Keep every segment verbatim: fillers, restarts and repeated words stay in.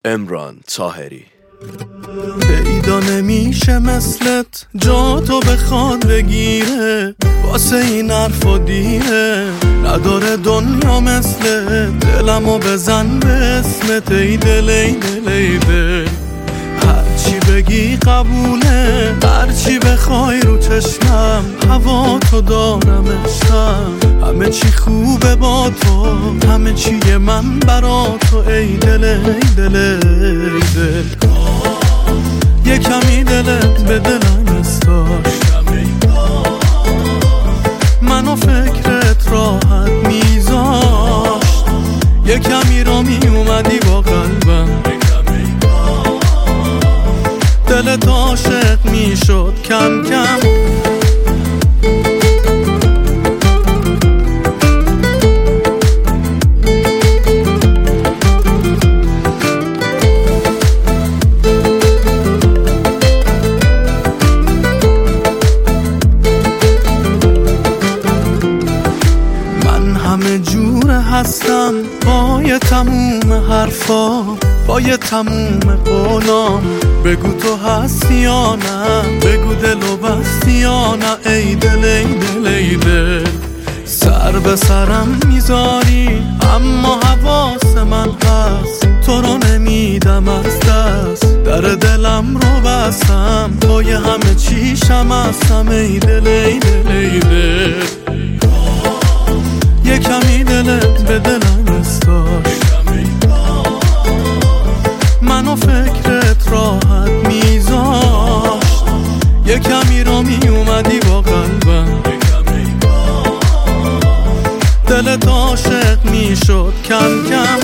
امران طاهری. پیدا نمیشه مثلت جا تو بخواد بگیره، واسه این حرفا دیره، نداره دنیا مثلت، دلمو بزن به اسمت، ای دل ای دل ای دل، هرچی بگی قبوله، هرچی بخوای رو چشمم، هوا تو دارم عشقم، همه چی خوبه با تو، همه چیه من برا تو، ای دل ای دل ای دل، یه کمی دلت به دلم استاش، منو فکرت راحت میذاشت، یه کمی را می اومدی با قلبم، دلت عاشق میشد کم کم. همه جور هستم پای تموم حرفا، پای تموم قولام، بگو تو هستی یا نه، بگو دلو بستی یا نه، ای دل ای دل ای دل، سر به سرم میذاری اما حواس من هست، تو رو نمیدم از دست، در دلم رو بستم، پای همه چیشم هستم، ای دل ای دل ای دل، یه کمی دلت به دلم استاش، منو فکرت راحت میذاشت، یه کمی را می اومدی با قلبم، دلت عاشق میشد کم کم.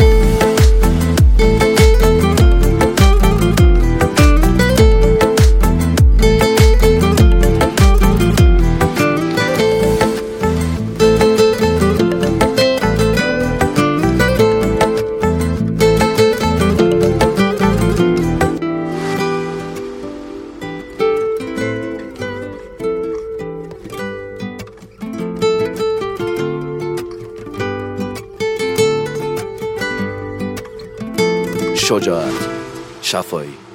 شجاعت شفایی.